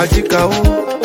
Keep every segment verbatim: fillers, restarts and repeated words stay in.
Ajikawo.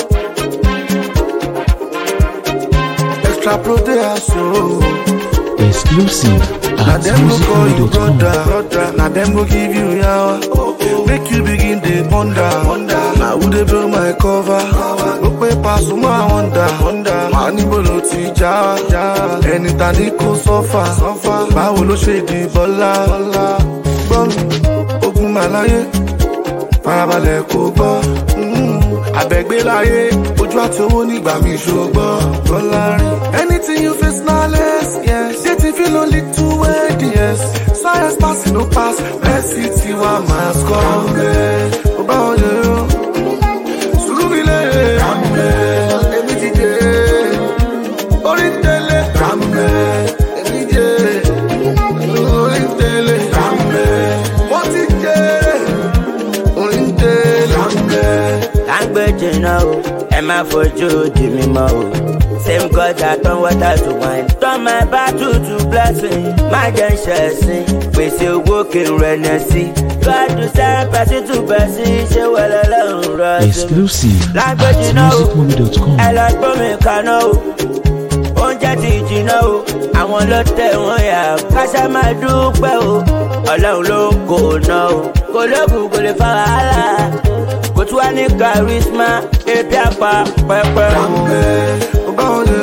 Extra pro they are so exclusive at music money dot com. Now them go give you yawa, make you begin to wonder. Now who they blow my cover? Look way past my wonder. Money bolo ti ja, anytime they go suffer. Báwo ló ṣe di bọ́lá? Gbọ́ mi, ogun màláyé, farabalẹ̀ kò gbọ́. Abẹ́gbé láyé, ojú àti owó nígbà mi ṣògbọ́. Bọ́lá rìn. Anything you face now less, yes. Dating feel only two ways, yes. Science passing no pass, Messi tiwa máa score. Kambe, ó bá wọn yẹ o. Sùúrùbílé, kambe, èmi ti dé. Orí tẹ̀lé, kambe, èmi dé. Orí tẹ̀lé, kambe, wọ́n ti jẹ́. Orí tẹ̀lé, kambe. Kambe jìnnà o, ẹ má fojú di mi mọ́ o. Same God that turn water to wine, turn my battle to blessing. Má jẹ́ ṣẹ̀sìn, pèsè owó kí n rẹ̀nẹ̀ sí. God do send person to person, ṣé wẹ̀lẹ̀ lọ́rùn rọ̀ sí. Exclusive at music money dot com. Ẹ lọ gbọ́ mi kaná o, oúnjẹ ti jìnnà o, àwọn ló tẹ̀ wọ́n yà, káṣá máa dúpẹ́ o. Ọlọ́run ló ń kó ná o, kò lóògùn kò lè fa wàhálà. Kò tún wá ní charisma, ebi àpá pẹ́pẹ́ o. Kambe, ó bá wọn yẹ